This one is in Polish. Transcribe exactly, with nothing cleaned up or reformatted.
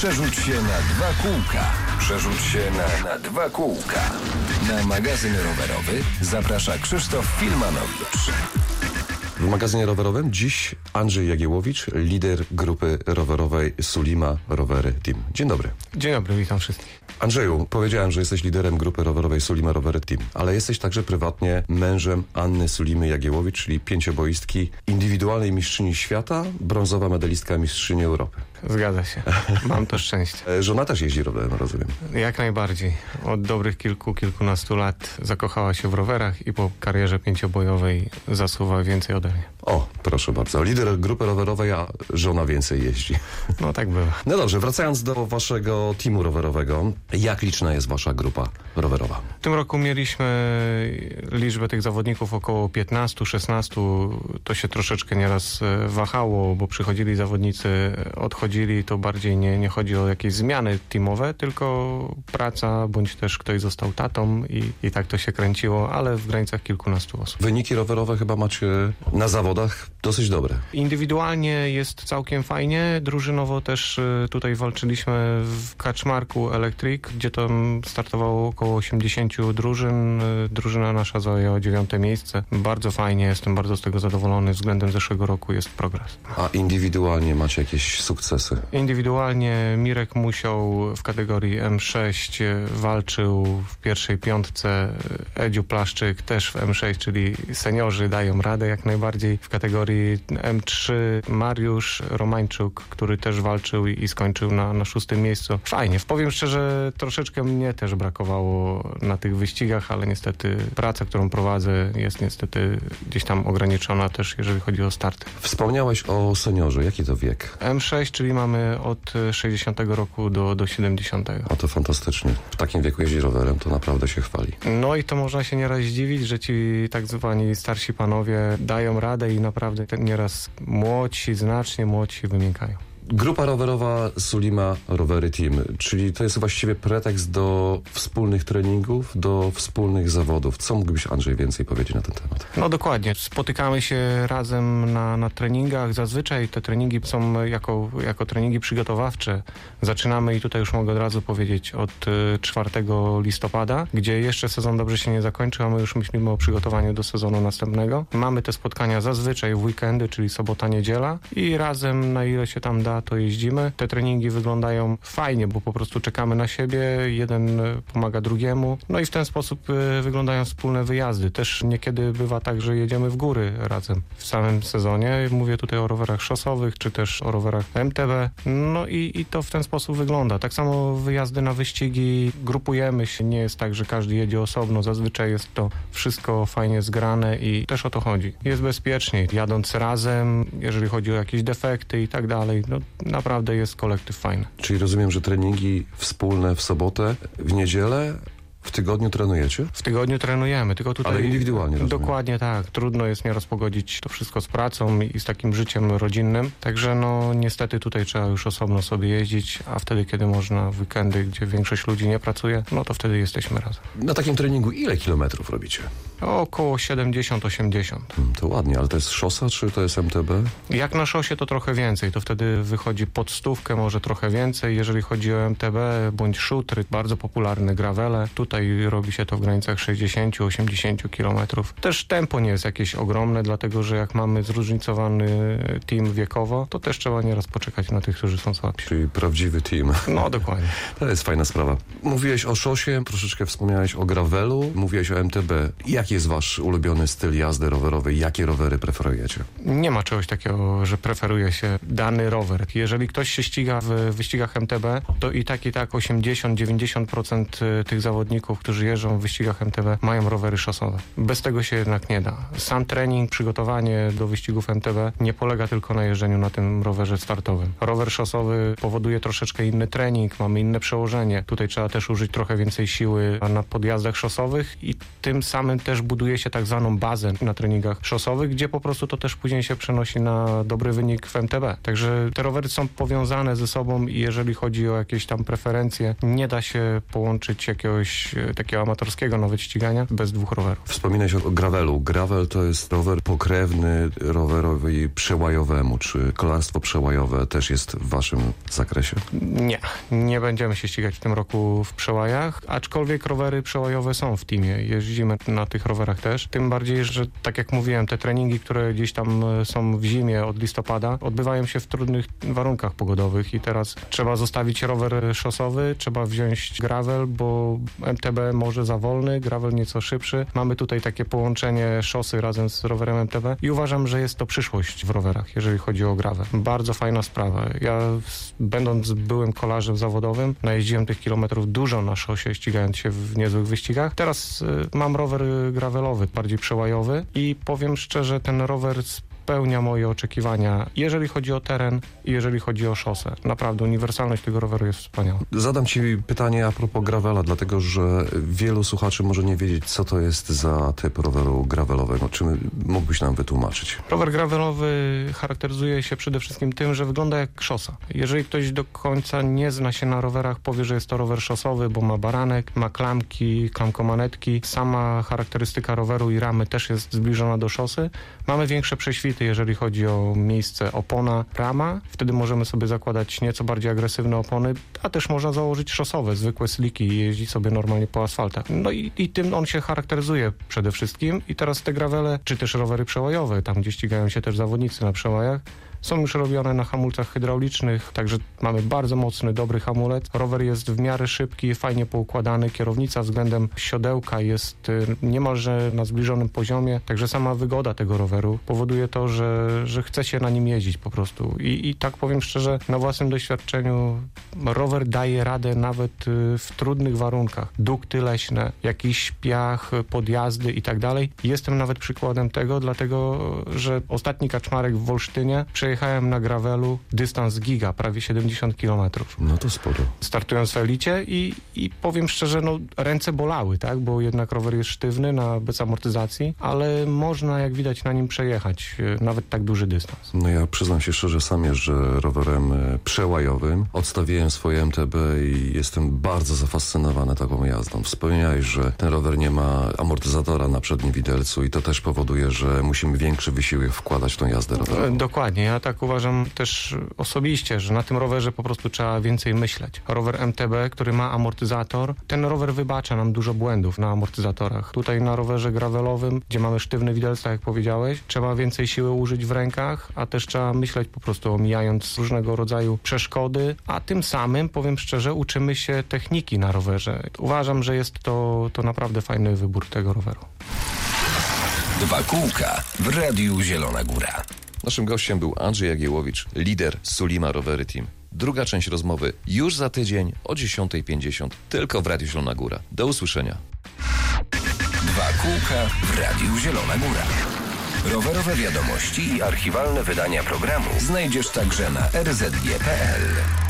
Przerzuć się na dwa kółka. Przerzuć się na, na dwa kółka. Na magazyn rowerowy zaprasza Krzysztof Filmanowicz. W magazynie rowerowym dziś Andrzej Jagiełowicz, lider grupy rowerowej Sulima Rowery Team. Dzień dobry. Dzień dobry, witam wszystkich. Andrzeju, powiedziałem, że jesteś liderem grupy rowerowej Sulima Rowery Team, ale jesteś także prywatnie mężem Anny Sulimy Jagiełowicz, czyli pięcioboistki, indywidualnej mistrzyni świata, brązowa medalistka mistrzyni Europy. Zgadza się. Mam to szczęście. Żona też jeździ rowerem, rozumiem. Jak najbardziej. Od dobrych kilku, kilkunastu lat zakochała się w rowerach i po karierze pięciobojowej zasuwa więcej ode mnie. O, proszę bardzo. Lider grupy rowerowej, a żona więcej jeździ. No tak bywa. No dobrze, wracając do waszego teamu rowerowego, jak liczna jest wasza grupa rowerowa? W tym roku mieliśmy liczbę tych zawodników około piętnastu szesnastu. To się troszeczkę nieraz wahało, bo przychodzili zawodnicy, odchodzili. To bardziej nie, nie chodzi o jakieś zmiany teamowe, tylko praca, bądź też ktoś został tatą i, i tak to się kręciło, ale w granicach kilkunastu osób. Wyniki rowerowe chyba macie na zawodach dosyć dobre. Indywidualnie jest całkiem fajnie. Drużynowo też tutaj walczyliśmy w Kaczmarku Electric, gdzie tam startowało około osiemdziesięciu drużyn. Drużyna nasza zajęła dziewiąte miejsce. Bardzo fajnie, jestem bardzo z tego zadowolony. Względem zeszłego roku jest progres. A indywidualnie macie jakieś sukcesy? Indywidualnie Mirek Musiał w kategorii M sześć walczył w pierwszej piątce. Edziu Plaszczyk też w M sześć, czyli seniorzy dają radę jak najbardziej. W kategorii M trzy Mariusz Romańczuk, który też walczył i, i skończył na, na szóstym miejscu. Fajnie. Powiem szczerze, troszeczkę mnie też brakowało na tych wyścigach, ale niestety praca, którą prowadzę, jest niestety gdzieś tam ograniczona też, jeżeli chodzi o starty. Wspomniałeś o seniorze. Jaki to wiek? M sześć, czyli mamy od sześćdziesiątego roku do, do siedemdziesiątego. O, to fantastycznie. W takim wieku jeździ rowerem, to naprawdę się chwali. No i to można się nieraz zdziwić, że ci tak zwani starsi panowie dają radę i naprawdę nieraz młodsi, znacznie młodsi wymiękają. Grupa rowerowa Sulima Rowery Team, czyli to jest właściwie pretekst do wspólnych treningów, do wspólnych zawodów. Co mógłbyś, Andrzej, więcej powiedzieć na ten temat? No dokładnie. Spotykamy się razem na, na treningach. Zazwyczaj te treningi są jako, jako treningi przygotowawcze. Zaczynamy i tutaj już mogę od razu powiedzieć od czwartego listopada, gdzie jeszcze sezon dobrze się nie zakończy, a my już myślimy o przygotowaniu do sezonu następnego. Mamy te spotkania zazwyczaj w weekendy, czyli sobota, niedziela i razem na ile się tam da, to jeździmy. Te treningi wyglądają fajnie, bo po prostu czekamy na siebie, jeden pomaga drugiemu, no i w ten sposób wyglądają wspólne wyjazdy. Też niekiedy bywa tak, że jedziemy w góry razem w samym sezonie. Mówię tutaj o rowerach szosowych, czy też o rowerach M T B. No i, i to w ten sposób wygląda. Tak samo wyjazdy na wyścigi, grupujemy się, nie jest tak, że każdy jedzie osobno. Zazwyczaj jest to wszystko fajnie zgrane i też o to chodzi. Jest bezpieczniej, jadąc razem, jeżeli chodzi o jakieś defekty i tak dalej. No, naprawdę jest kolektyw fajny. Czyli rozumiem, że treningi wspólne w sobotę, w niedzielę, w tygodniu trenujecie? W tygodniu trenujemy, tylko tutaj... Ale indywidualnie, rozumiem. Dokładnie tak. Trudno jest nieraz pogodzić to wszystko z pracą i z takim życiem rodzinnym. Także no niestety tutaj trzeba już osobno sobie jeździć, a wtedy, kiedy można w weekendy, gdzie większość ludzi nie pracuje, no to wtedy jesteśmy razem. Na takim treningu ile kilometrów robicie? Około siedemdziesiąt osiemdziesiąt. Hmm, to ładnie, ale to jest szosa, czy to jest M T B? Jak na szosie to trochę więcej. To wtedy wychodzi pod stówkę, może trochę więcej. Jeżeli chodzi o M T B bądź szutry, bardzo popularne gravele, tutaj robi się to w granicach sześćdziesiąt osiemdziesiąt kilometrów. Też tempo nie jest jakieś ogromne, dlatego że jak mamy zróżnicowany team wiekowo, to też trzeba nieraz poczekać na tych, którzy są słabsi. Czyli prawdziwy team. No, dokładnie. To jest fajna sprawa. Mówiłeś o szosie, troszeczkę wspomniałeś o gravelu, mówiłeś o M T B. Jaki jest wasz ulubiony styl jazdy rowerowej? Jakie rowery preferujecie? Nie ma czegoś takiego, że preferuje się dany rower. Jeżeli ktoś się ściga w wyścigach M T B, to i tak i tak osiemdziesiąt do dziewięćdziesięciu procent tych zawodników, którzy jeżdżą w wyścigach M T B, mają rowery szosowe. Bez tego się jednak nie da. Sam trening, przygotowanie do wyścigów M T B nie polega tylko na jeżdżeniu na tym rowerze startowym. Rower szosowy powoduje troszeczkę inny trening, mamy inne przełożenie. Tutaj trzeba też użyć trochę więcej siły na podjazdach szosowych i tym samym też buduje się tak zwaną bazę na treningach szosowych, gdzie po prostu to też później się przenosi na dobry wynik w M T B. Także te rowery są powiązane ze sobą i jeżeli chodzi o jakieś tam preferencje, nie da się połączyć jakiegoś coś e, takiego amatorskiego nawet ścigania bez dwóch rowerów. Wspominałeś o gravelu. Gravel to jest rower pokrewny rowerowi przełajowemu. Czy kolarstwo przełajowe też jest w waszym zakresie? Nie, nie będziemy się ścigać w tym roku w przełajach, aczkolwiek rowery przełajowe są w teamie. Jeździmy na tych rowerach też. Tym bardziej, że tak jak mówiłem, te treningi, które gdzieś tam są w zimie od listopada, odbywają się w trudnych warunkach pogodowych i teraz trzeba zostawić rower szosowy, trzeba wziąć gravel, bo M T B może za wolny, gravel nieco szybszy. Mamy tutaj takie połączenie szosy razem z rowerem M T B i uważam, że jest to przyszłość w rowerach, jeżeli chodzi o gravel. Bardzo fajna sprawa. Ja będąc byłym kolarzem zawodowym, najeździłem tych kilometrów dużo na szosie, ścigając się w niezłych wyścigach. Teraz y, mam rower gravelowy, bardziej przełajowy i powiem szczerze, ten rower spełnia moje oczekiwania, jeżeli chodzi o teren i jeżeli chodzi o szosę. Naprawdę uniwersalność tego roweru jest wspaniała. Zadam ci pytanie a propos gravela, dlatego że wielu słuchaczy może nie wiedzieć, co to jest za typ roweru gravelowego. Czy mógłbyś nam wytłumaczyć? Rower gravelowy charakteryzuje się przede wszystkim tym, że wygląda jak szosa. Jeżeli ktoś do końca nie zna się na rowerach, powie, że jest to rower szosowy, bo ma baranek, ma klamki, klamkomanetki. Sama charakterystyka roweru i ramy też jest zbliżona do szosy. Mamy większe prześwity, jeżeli chodzi o miejsce opona, rama. Wtedy możemy sobie zakładać nieco bardziej agresywne opony, a też można założyć szosowe, zwykłe sliki i jeździć sobie normalnie po asfaltach. No i, i tym on się charakteryzuje przede wszystkim. I teraz te gravele, czy też rowery przełajowe, tam gdzie ścigają się też zawodnicy na przełajach, są już robione na hamulcach hydraulicznych, także mamy bardzo mocny, dobry hamulec. Rower jest w miarę szybki, fajnie poukładany. Kierownica względem siodełka jest niemalże na zbliżonym poziomie, także sama wygoda tego roweru powoduje to, że, że chce się na nim jeździć po prostu. I, I tak powiem szczerze, na własnym doświadczeniu rower daje radę nawet w trudnych warunkach. Dukty leśne, jakiś piach, podjazdy i tak dalej. Jestem nawet przykładem tego, dlatego, że ostatni kaczmarek w Wolsztynie przejechałem na gravelu dystans giga, prawie siedemdziesiąt kilometrów. No to sporo. Startując w elicie i, i powiem szczerze, no ręce bolały, tak, bo jednak rower jest sztywny, na, bez amortyzacji, ale można, jak widać, na nim przejechać nawet tak duży dystans. No ja przyznam się szczerze, sam jeżdżę rowerem przełajowym. Odstawiłem swoje M T B i jestem bardzo zafascynowany taką jazdą. Wspomniałeś, że ten rower nie ma amortyzatora na przednim widelcu i to też powoduje, że musimy większy wysiłek wkładać w tą jazdę rowerową. Dokładnie. Ja tak uważam też osobiście, że na tym rowerze po prostu trzeba więcej myśleć. Rower M T B, który ma amortyzator, ten rower wybacza nam dużo błędów na amortyzatorach. Tutaj na rowerze gravelowym, gdzie mamy sztywne widelce, jak powiedziałeś, trzeba więcej siły użyć w rękach, a też trzeba myśleć po prostu omijając różnego rodzaju przeszkody, a tym samym, powiem szczerze, uczymy się techniki na rowerze. Uważam, że jest to, to naprawdę fajny wybór tego roweru. Dwa kółka w Radiu Zielona Góra. Naszym gościem był Andrzej Jagiełowicz, lider Sulima Rowery Team. Druga część rozmowy już za tydzień o dziesiąta pięćdziesiąt tylko w Radiu Zielona Góra. Do usłyszenia. Dwa kółka w Radiu Zielona Góra. Rowerowe wiadomości i archiwalne wydania programu znajdziesz także na r z g kropka p l.